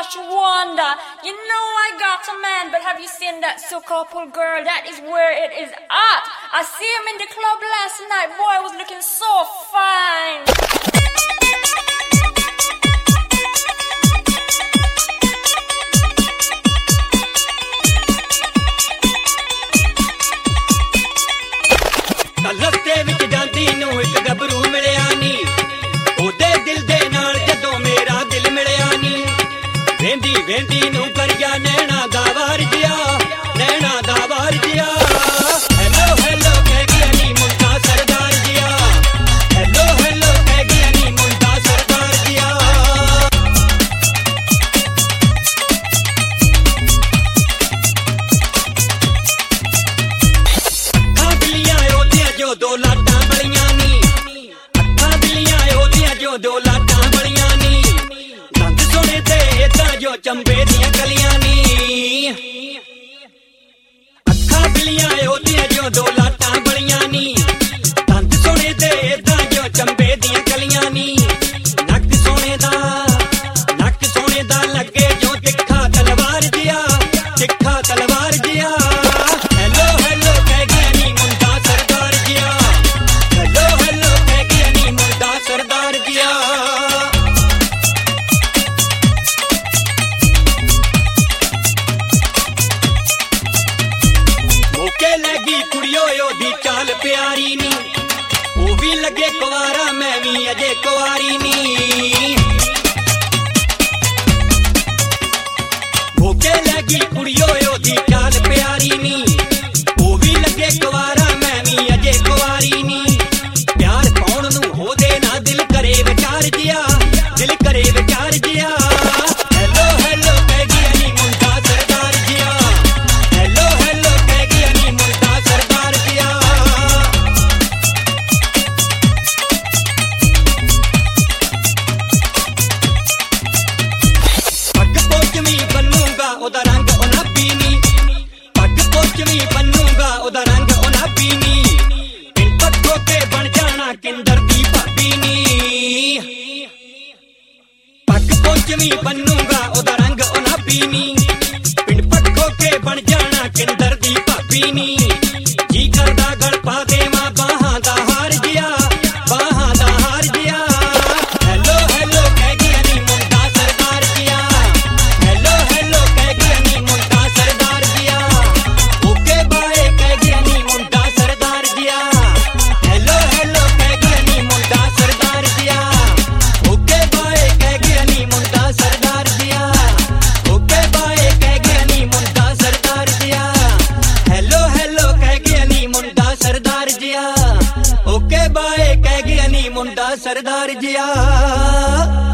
gosh, Wanda, you know I got a man, but have you seen that so-called girl? That is where it is at. I see him in the club last night. Boy, was looking so fine. ਰਸਤੇ ਵਿੱਚ ਜਾਂਦੀ ਨੂੰ ਇੱਕ ਗੱਭਰੂ ਮਿਲਿਆ ਨੀ ਉਹਦੇ ਦਿਲ ਦੇ ਨਾਲ ਜਦੋਂ ਮੇਰਾ ਦਿਲ ਮਿਲਿਆ ਨੀ ਵੇਂਦੀ ਵੇਂਦੀ ਨੂੰ ਕਰਿਆ ਨੈਣਾ ਦਾ ਵਾਰ ਜਿਆ ਨੈਣਾ ਦਾ ਵਾਰ ਜਿਆ ਹੈਲੋ ਹੈਲੋ ਕਹਿ ਗਿਆ ਨੀ ਮੁੰਡਾ ਸਰਦਾਰ ਜਿਆ ਹੈਲੋ ਹੈਲੋ ਕਹਿ ਗਿਆ ਨੀ ਮੁੰਡਾ ਸਰਦਾਰ ਜਿਆ ਅੱਖਾਂ ਬਿੱਲੀਆਂ ਉਹਦੀਆਂ ਜੋ ਦੋ ਲਾਟਾਂ ਬਲੀਆਂ ਨੀ ਅੱਖਾਂ ਬਿੱਲੀਆਂ ਉਹਦੀਆਂ ਜੋ ਦੋ ਲਾਟਾਂ ਬਲੀਆਂ ਨੀ ਦੰਦ ਸੋਹਣੇ ਤੇ ਏਦਾਂ ਜੋ ਚੰਬੇ ਦੀਆਂ ਕਲੀਆਂ ਨੀ ਅੱਖਾਂ ਬਿੱਲੀਆਂ ਉਹਦੀਆਂ ਜੋ ਦੋ ਲਾਟਾਂ ਬਲੀਆਂ ਨੀ ਦੰਦ ਸੋਹਣੇ ਤੇ ਏਦਾਂ ਜੋ ਚੰਬੇ ਦੀਆਂ ਕਲੀਆਂ ਨੀ ਨੱਕ ਸੋਹਣੇ ਦਾ ਲੱਗੇ ਜੋ ਤਿੱਖਾ ਤਲਵਾਰ ਜਿਆ ਤਿੱਖਾ ਤਲਵਾਰ ਜਿਆ ਹੈਲੋ ਹੈਲੋ ਕਹਿ ਗਿਆ ਨੀ ਮੁੰਡਾ ਸਰਦਾਰ ਜਿਆ ਹੈਲੋ ਹੈਲੋ ਕਹਿ ਗਿਆ ਨੀ ਮੁੰਡਾ ਸਰਦਾਰ ਜਿਆ ਮੌਕੇ ਲੱਗੀ ਕੁੜੀਓ ਉਹਦੀ ਚਾਲ ਪਿਆਰੀ ਨੀ ਉਹ ਵੀ ਲੱਗੇ ਕੁਵਾਰਾ ਮੈਂ ਵੀ ਅਜੇ ਕੁਵਾਰੀ ਨੀ ਮੌਕੇ ਲੱਗੀ ਕੁੜੀਓ ਉਹਦੀ ਚਾਲ ਪਿਆਰੀ ਨੀ ਉਹ ਵੀ ਲੱਗੇ ਕੁਵਾਰਾ ਮੈਂ ਵੀ ਅਜੇ ਕੁਵਾਰੀ ਨੀ ਪਿਆਰ ਪਾਉਣ ਨੂੰ ਉਹਦੇ ਨਾਲ ਦਿਲ ਕਰੇ ਵਿਚਾਰ ਜਿਆ ਦਿਲ ਕਰੇ ਵਿਚਾਰ ਜਿਆ ਹੈਲੋ ਹੈਲੋ ਕਹਿ ਗਿਆ ਨੀ ਮੁੰਡਾ ਸਰਦਾਰ ਜਿਆ ਹੈਲੋ ਹੈਲੋ ਕਹਿ ਗਿਆ ਨੀ ਮੁੰਡਾ ਸਰਦਾਰ ਜਿਆ ਪੱਗ ਪੋਚਵੀਂ ਬੰਨੂਗਾ ਉਹਦਾ ਰੰਗ ਗੁਲਾਬੀ ਨੀ ਪੱਗ ਪੋਚਵੀਂ ਬੰਨੂਗਾ ਉਹਦਾ ਰੰਗ ਗੁਲਾਬੀ ਨੀ ਪਿੰਡ ਪੱਖੋ ਕੇ ਬਣ ਜਾਣਾ ਕਿੰਦਰ ਦੀ ਭਾਬੀ ਨੀ ਪੱਗ ਪੋਚਵੀਂ ਬੰਨੂਗਾ ਉਹਦਾ ਰੰਗ ਗੁਲਾਬੀ ਨੀ ਪਿੰਡ ਪੱਖੋ ਕੇ ਬਣ ਜਾਣਾ ਕਿੰਦਰ ਦੀ ਭਾਬੀ ਨੀ ਜੀ ਕਰਦਾ ਗਲ ਪਾ ਦੇਵਾਂ ਬਾਹਾਂ ਦਾ ਹਾਰ ਜਿਆ ਬਾਹਾਂ ਦਾ ਹਾਰ ਜਿਆ ਹੈਲੋ ਹੈਲੋ ਕਹਿ ਗਿਆ ਨੀ ਮੁੰਡਾ ਸਰਦਾਰ ਜਿਆ ਹੈਲੋ ਹੈਲੋ ਕਹਿ ਗਿਆ ਨੀ ਮੁੰਡਾ ਸਰਦਾਰ ਜਿਆ ਓਕੇ ਬਾਏ ਕਹਿ ਗਿਆ ਨੀ ਮੁੰਡਾ ਸਰਦਾਰ ਜਿਆ ਹੈਲੋ ਹੈਲੋ ਕਹਿ ਗਿਆ ਨੀ ਮੁੰਡਾ ਸਰਦਾਰ ਜਿਆ ਓਕੇ ਬਾਏ ਕਹਿ ਗਿਆ ਨੀ ਮੁੰਡਾ ਸਰਦਾਰ ਜਿਆ ਓਕੇ ਬਾਏ ਕਹਿ ਗਿਆ ਨੀ ਮੁੰਡਾ ਸਰਦਾਰ ਜਿਆ ਹੈਲੋ ਹੈਲੋ ਕਹਿ ਗਿਆ ਨੀ ਮੁੰਡਾ ਸਰਦਾਰ ਜਿਆ ਓਕੇ ਬਾਏ ਕਹਿ ਗਿਆ ਨੀ ਮੁੰਡਾ ਸਰਦਾਰ ਜਿਆ